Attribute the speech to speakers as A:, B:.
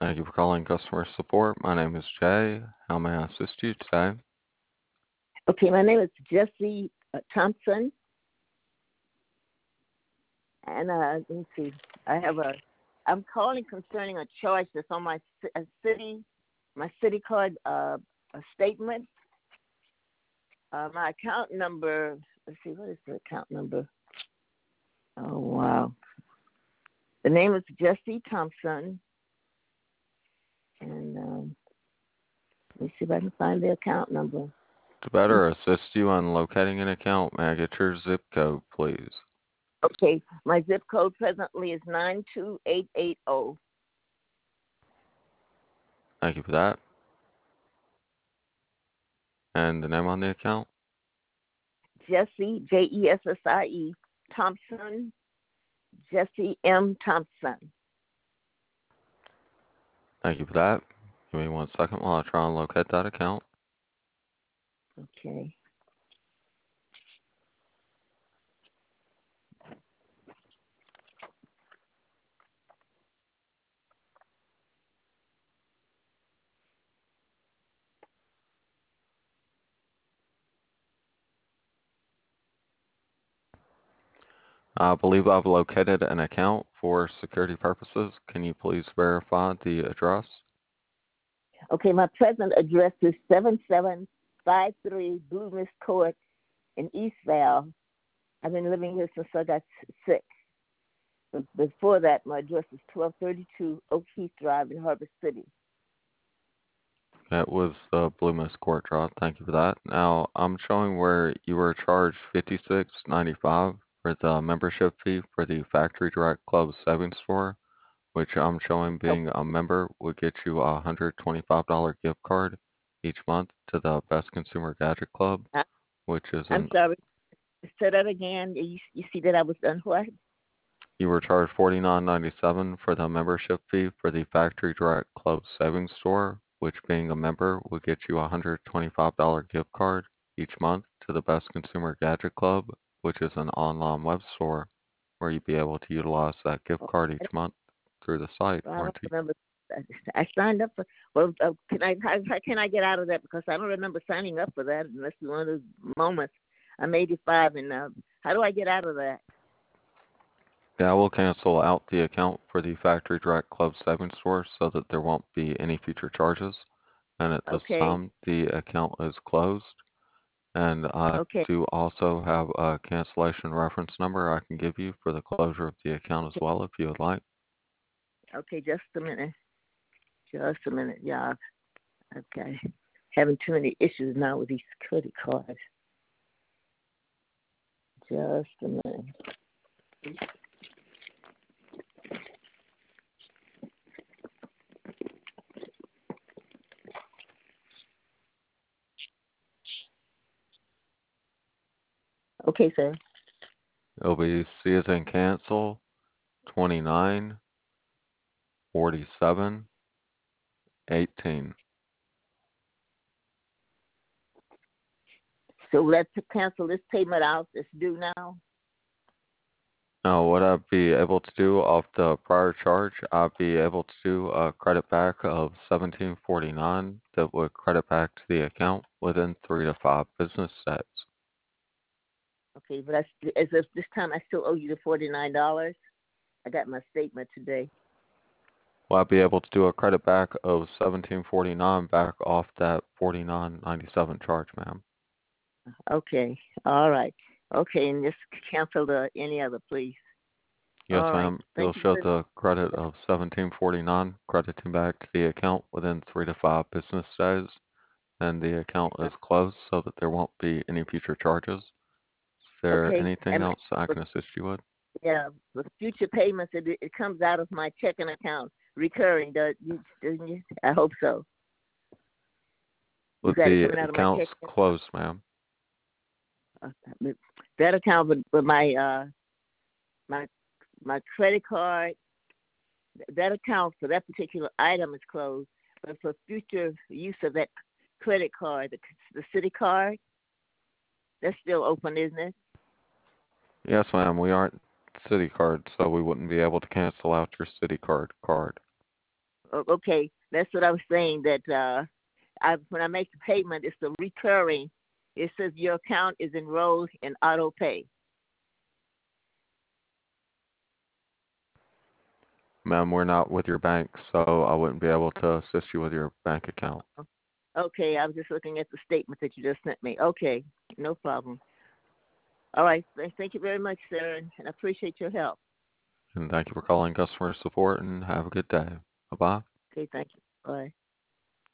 A: Thank you for calling customer support. My name is Jay. How may I assist you today?
B: Okay, my name is Jesse Thompson, and let me see. I'm calling concerning a charge that's on my city card a statement. My account number. Let's see, what is the account number? Oh wow. The name is Jesse Thompson, and let me see if I can find the account number.
A: To better assist you on locating an account, may I get your zip code, please?
B: Okay, my zip code presently is 92880.
A: Thank you for that. And the name on the account?
B: Jesse Jessie Thompson, Jesse M. Thompson.
A: Thank you for that. Give me 1 second while I try and locate that account.
B: Okay.
A: I believe I've located an account for security purposes. Can you please verify the address?
B: Okay, my present address is 7753 Blue Mist Court in Eastvale. I've been living here since I got sick. Before that, my address is 1232 Oak Heath Drive in Harbor City.
A: That was the Blue Mist Court Drive. Thank you for that. Now I'm showing where you were charged $56.95 for the membership fee for the Factory Direct Club Savings Store, which I'm showing
B: Oh,
A: being a member would get you a $125 gift card each month to the Best Consumer Gadget Club,
B: I-
A: which is
B: I'm sorry. Say that again. You see that I was done what?
A: you were charged $49.97 for the membership fee for the Factory Direct Club Savings Store, which being a member would get you a $125 gift card each month to the Best Consumer Gadget Club, which is an online web store where you'd be able to utilize that gift
B: Oh,
A: card each month through the site,
B: I don't
A: weren't you?
B: remember. I signed up for. Well, how can I get out of that? Because I don't remember signing up for that. And that's one of those moments. I'm 85, and how do I get out of that?
A: Yeah, I will cancel out the account for the Factory Direct Club Savings Store so that there won't be any future charges. And at this
B: Okay.
A: time, the account is closed. And I
B: Okay.
A: do also have a cancellation reference number I can give you for the closure of the account as well if you would like.
B: Okay. Just a minute. Just a minute. Yeah. Okay. Having too many issues now with these credit cards. Just a minute. Okay, sir.
A: It'll be C as in cancel 29 47 18.
B: So let's cancel this payment out. It's due now.
A: Now, what I'd be able to do off the prior charge, I'd be able to do a credit back of 1749 that would credit back to the account within 3 to 5 business days.
B: Okay, but as if this time I still owe you the $49. I got my statement today.
A: Well, I'd be able to do a credit back of 1749 back off that 49.97 charge, ma'am.
B: Okay. All right. Okay, and just cancel any other, please.
A: Yes,
B: All right.
A: ma'am. You'll
B: Thank you
A: show
B: very much.
A: the credit of 1749 crediting back to the account within 3 to 5 business days, and the account is closed so that there won't be any future charges. Is there
B: Okay.
A: anything
B: And
A: else I can assist you with?
B: yeah, with future payments, it comes out of my checking account, recurring. Doesn't you? I hope so. You
A: With
B: got it
A: the
B: coming out of my
A: accounts
B: checking
A: closed, ma'am.
B: that account, but my my credit card, that account for that particular item is closed. But for future use of that credit card, the city card, that's still open, isn't it?
A: Yes, ma'am. We aren't City Card, so we wouldn't be able to cancel out your City Card card.
B: Okay, that's what I was saying. That when I make the payment, it's the recurring. It says your account is enrolled in auto pay.
A: Ma'am, we're not with your bank, so I wouldn't be able to assist you with your bank account.
B: Okay, I was just looking at the statement that you just sent me. Okay, no problem. All right, thank you very much, sir, and I appreciate your help.
A: And thank you for calling customer support and have a good day. Bye-bye.
B: Okay, thank you. Bye.